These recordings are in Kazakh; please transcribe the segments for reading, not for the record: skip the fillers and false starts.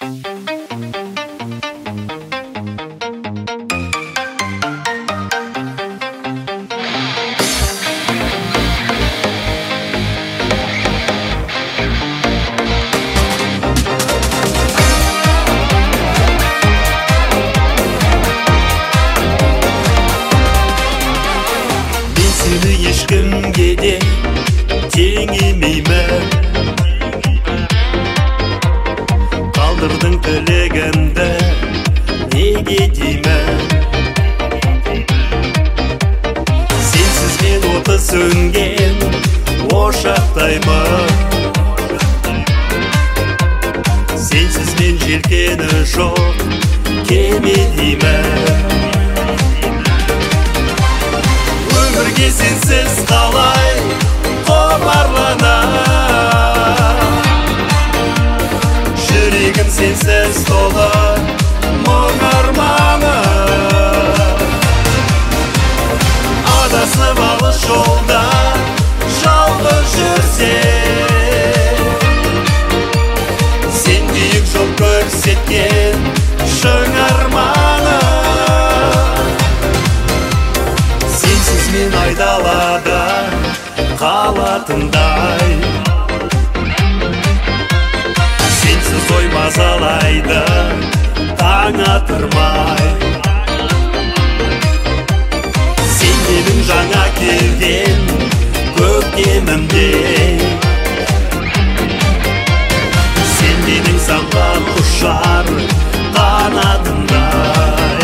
Ешкімге де теңемеймін, қалдырдың тілегімді неге деймін. Сенсіз мен оты сөнген ошақтаймын, сенсіз мен желкені жоқ кеме деймін. Өмірге сенсіз қалай құмарланам, жүрегім сенсіз толы мұң арманым. Адасып алыс жолда жалғыз жүрсем, сен биік жол көрсеткен шың арманым. Мен айдалада қалатындай, сенсіз ой мазалайды таң атырмай. Сен менің жаңа келген көктемімдей, сен менің самғап ұшар қанатымдай.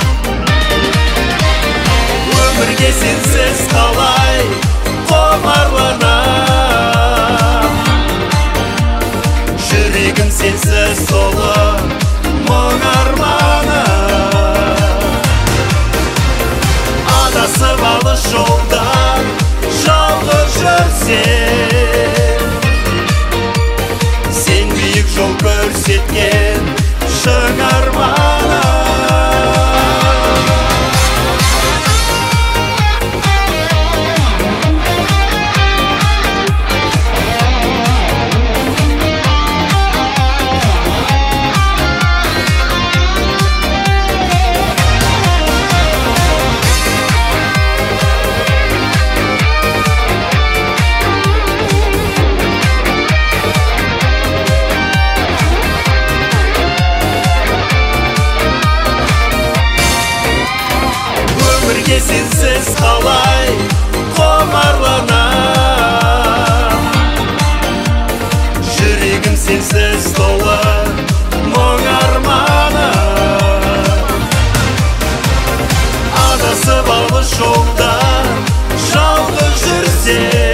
Өмірге сенсіз қалай құмарланам, жүрегім сенсіз толы мұң арманым. Адасып алыс жолда жалғыз жүрсем, сен биік жол көрсеткен шың арманым. Сенсіз қалай құмарланам, жүрегім сенсіз толы мұң арманым. Адасып алыс жолда жалғыз жүрсем,